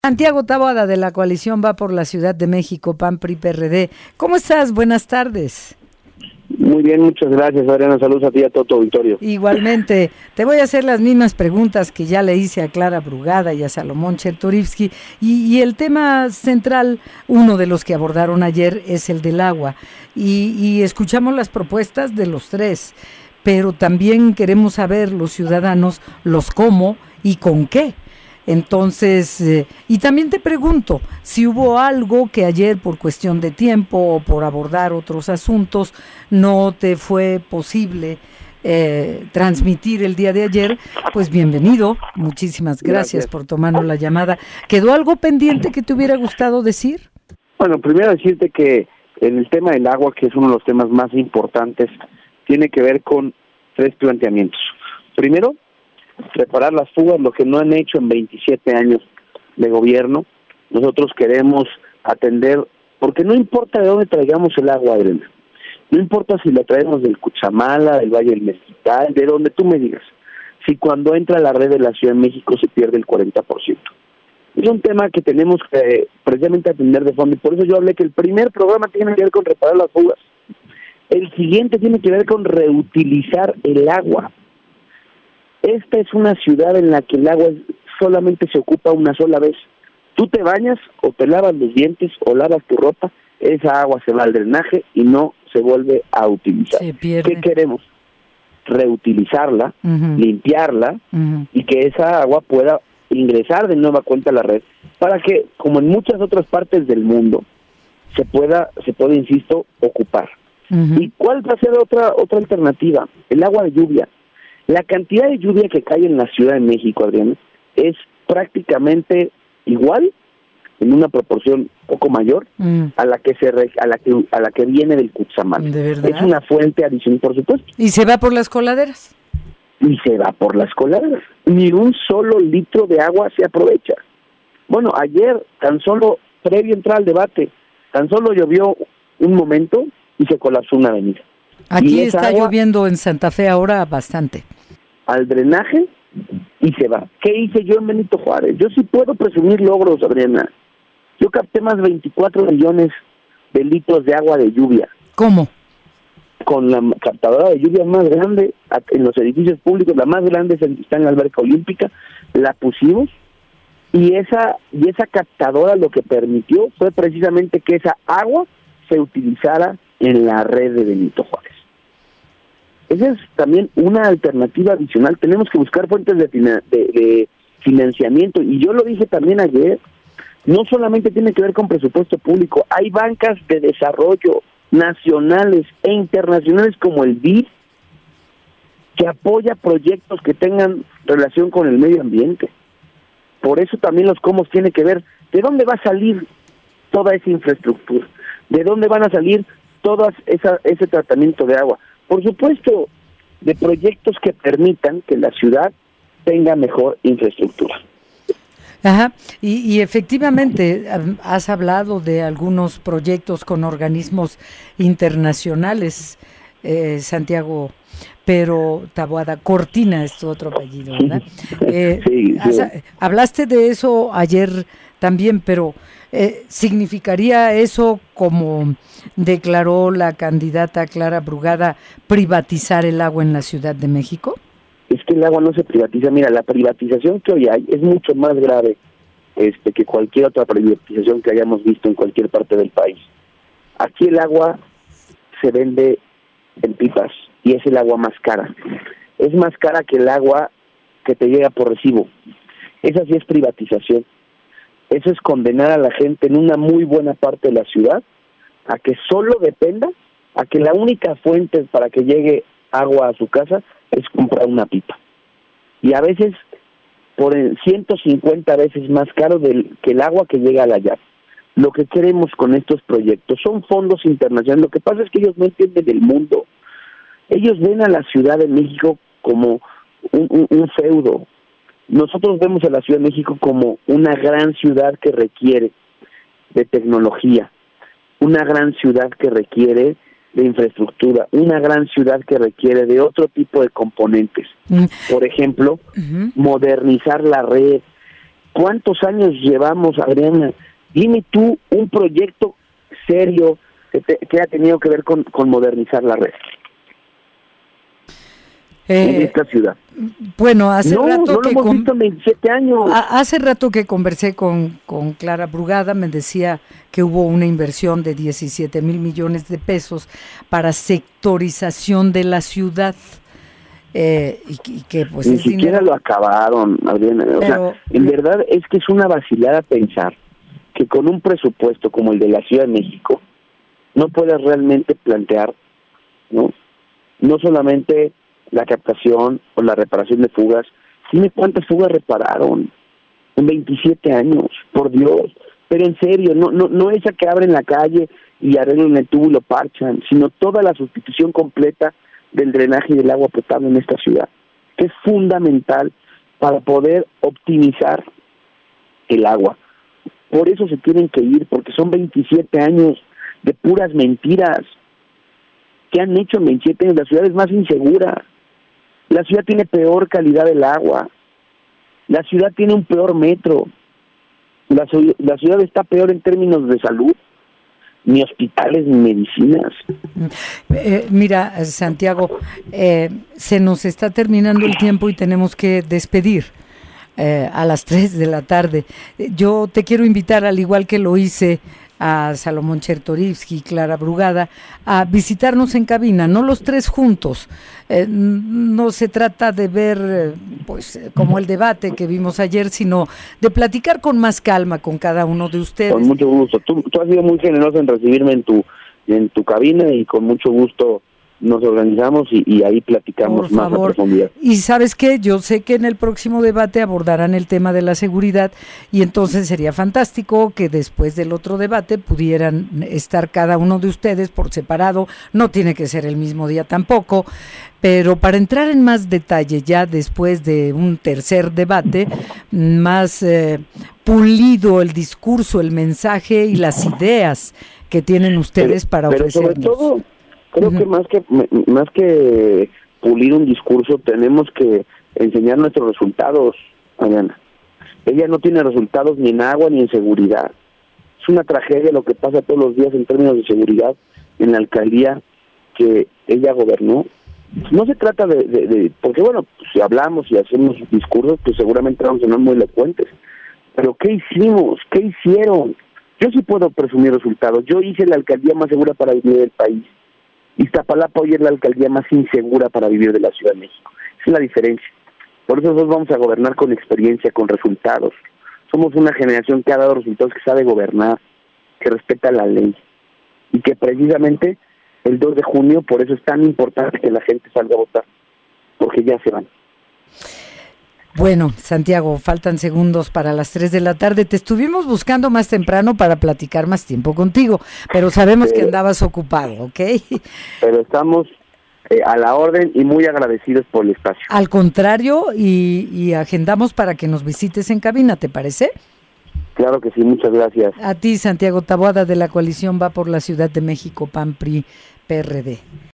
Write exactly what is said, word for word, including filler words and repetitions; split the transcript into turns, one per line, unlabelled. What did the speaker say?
Santiago Taboada, de la coalición Va por la Ciudad de México, P A N, P R I, P R D. ¿Cómo estás? Buenas tardes.
Muy bien, muchas gracias, Adriana. Saludos a ti y a todo tu auditorio.
Igualmente, te voy a hacer las mismas preguntas que ya le hice a Clara Brugada y a Salomón Chertorivsky. Y, y el tema central, uno de los que abordaron ayer, es el del agua. Y, y escuchamos las propuestas de los tres, pero también queremos saber los ciudadanos los cómo y con qué. Entonces, eh, y también te pregunto si hubo algo que ayer por cuestión de tiempo o por abordar otros asuntos no te fue posible eh, transmitir el día de ayer. Pues bienvenido, muchísimas gracias, gracias por tomarnos la llamada. ¿Quedó algo pendiente que te hubiera gustado decir?
Bueno, primero decirte que el tema del agua, que es uno de los temas más importantes, tiene que ver con tres planteamientos. Primero, reparar las fugas, lo que no han hecho en veintisiete años de gobierno. Nosotros queremos atender, porque no importa de dónde traigamos el agua, Adriana, no importa si la traemos del Cuchamala, del Valle del Mezquital, de donde tú me digas, si cuando entra a la red de la Ciudad de México se pierde el cuarenta por ciento. Es un tema que tenemos que precisamente atender de fondo, y por eso yo hablé que el primer programa tiene que ver con reparar las fugas, el siguiente tiene que ver con reutilizar el agua. Esta es una ciudad en la que el agua solamente se ocupa una sola vez. Tú te bañas o te lavas los dientes o lavas tu ropa, esa agua se va al drenaje y no se vuelve a utilizar.
Se pierde.
¿Qué queremos? Reutilizarla,
Uh-huh.
limpiarla
Uh-huh.
y que esa agua pueda ingresar de nueva cuenta a la red para que, como en muchas otras partes del mundo, se pueda, se pueda, insisto, ocupar.
Uh-huh.
¿Y cuál va a ser otra, otra alternativa? El agua de lluvia. La cantidad de lluvia que cae en la Ciudad de México, Adriana, es prácticamente igual, en una proporción poco mayor, mm. a la que se re, a la que a la que viene del Cuchamala.
¿De verdad?
Es una fuente adicional, por supuesto.
¿Y se va por las coladeras?
Y se va por las coladeras. Ni un solo litro de agua se aprovecha. Bueno, ayer, tan solo, previo a entrar al debate, tan solo llovió un momento y se colapsó una avenida.
Aquí está agua, lloviendo en Santa Fe ahora bastante.
Al drenaje y se va. ¿Qué hice yo en Benito Juárez? Yo sí puedo presumir logros, Adriana. Yo capté más de veinticuatro millones de litros de agua de lluvia.
¿Cómo?
Con la captadora de lluvia más grande en los edificios públicos, la más grande está en la alberca olímpica, la pusimos y esa, y esa captadora lo que permitió fue precisamente que esa agua se utilizara en la red de Benito Juárez. Esa es también una alternativa adicional. Tenemos que buscar fuentes de, fina, de, de financiamiento. Y yo lo dije también ayer, no solamente tiene que ver con presupuesto público, hay bancas de desarrollo nacionales e internacionales como el B I D, que apoya proyectos que tengan relación con el medio ambiente. Por eso también los cómo tiene que ver de dónde va a salir toda esa infraestructura, de dónde van a salir todo esa, ese tratamiento de agua. Por supuesto, de proyectos que permitan que la ciudad tenga mejor infraestructura.
Ajá, y, y efectivamente has hablado de algunos proyectos con organismos internacionales, eh, Santiago, pero Taboada, Cortina es tu otro apellido, ¿verdad? Eh, sí, sí. Has, hablaste de eso ayer también, pero eh, ¿significaría eso, como declaró la candidata Clara Brugada, privatizar el agua en la Ciudad de México?
Es que el agua no se privatiza. Mira, la privatización que hoy hay es mucho más grave este, que cualquier otra privatización que hayamos visto en cualquier parte del país. Aquí el agua se vende en pipas y es el agua más cara. Es más cara que el agua que te llega por recibo. Esa sí es privatización. Eso es condenar a la gente en una muy buena parte de la ciudad a que solo dependa, a que la única fuente para que llegue agua a su casa es comprar una pipa. Y a veces por ciento cincuenta veces más caro del, que el agua que llega a la llave. Lo que queremos con estos proyectos son fondos internacionales. Lo que pasa es que ellos no entienden el mundo. Ellos ven a la Ciudad de México como un, un, un feudo. Nosotros vemos a la Ciudad de México como una gran ciudad que requiere de tecnología, una gran ciudad que requiere de infraestructura, una gran ciudad que requiere de otro tipo de componentes. Mm. Por ejemplo, uh-huh. modernizar la red, ¿Cuántos años llevamos, Adriana? Dime tú un proyecto serio que, te, que ha tenido que ver con, con modernizar la red eh, en esta ciudad.
Bueno, hace
no,
rato
no
que
lo hemos
con,
visto en veintisiete años.
A, hace rato que conversé con, con Clara Brugada, me decía que hubo una inversión de diecisiete mil millones de pesos para sectorización de la ciudad. Eh, y, y que pues
ni
es
siquiera
dinero.
Lo acabaron, Adriana. O
Pero,
sea, en verdad es que es una vacilada pensar que con un presupuesto como el de la Ciudad de México no puedes realmente plantear, no, no solamente la captación o la reparación de fugas. Dime cuántas fugas repararon en veintisiete años, por Dios. Pero en serio, no, no, no esa que abren la calle y arreglan el tubo y lo parchan, sino toda la sustitución completa del drenaje y del agua potable en esta ciudad, que es fundamental para poder optimizar el agua. Por eso se tienen que ir, porque son veintisiete años de puras mentiras que han hecho en veintisiete años. La ciudad es más insegura, la ciudad tiene peor calidad del agua, la ciudad tiene un peor metro, la, la ciudad está peor en términos de salud, ni hospitales ni medicinas.
Eh, mira, Santiago, eh, se nos está terminando el tiempo y tenemos que despedir eh, a las tres de la tarde. Yo te quiero invitar, al igual que lo hice a Salomón Chertorivsky y Clara Brugada, a visitarnos en cabina, no los tres juntos. Eh, no se trata de ver eh, pues como el debate que vimos ayer, sino de platicar con más calma con cada uno de ustedes.
Con mucho gusto. Tú, tú has sido muy generoso en recibirme en tu en tu cabina y con mucho gusto nos organizamos y, y ahí platicamos
Por
más
favor.
a profundidad.
Y ¿sabes qué? Yo sé que en el próximo debate abordarán el tema de la seguridad y entonces sería fantástico que después del otro debate pudieran estar cada uno de ustedes por separado. No tiene que ser el mismo día tampoco, pero para entrar en más detalle ya después de un tercer debate, más eh, pulido el discurso, el mensaje y las ideas que tienen ustedes
pero,
para
pero
ofrecernos.
Sobre todo, creo uh-huh. que más que más que pulir un discurso, tenemos que enseñar nuestros resultados, Adriana. Ella no tiene resultados ni en agua ni en seguridad. Es una tragedia lo que pasa todos los días en términos de seguridad en la alcaldía que ella gobernó. No se trata de, de, de porque bueno, pues, si hablamos y hacemos discursos, pues seguramente vamos a ser muy elocuentes. Pero ¿qué hicimos? ¿Qué hicieron? Yo sí puedo presumir resultados. Yo hice la alcaldía más segura para vivir del país. Iztapalapa hoy es la alcaldía más insegura para vivir de la Ciudad de México. Esa es la diferencia. Por eso nosotros vamos a gobernar con experiencia, con resultados. Somos una generación que ha dado resultados, que sabe gobernar, que respeta la ley. Y que precisamente el dos de junio, por eso es tan importante que la gente salga a votar, porque ya se van.
Bueno, Santiago, faltan segundos para las tres de la tarde. Te estuvimos buscando más temprano para platicar más tiempo contigo, pero sabemos pero, que andabas ocupado, ¿ok?
Pero estamos eh, a la orden y muy agradecidos por el espacio.
Al contrario, y, y agendamos para que nos visites en cabina, ¿te parece?
Claro que sí, muchas gracias.
A ti, Santiago Taboada, de la coalición Va por la Ciudad de México, P A N, P R I, P R D.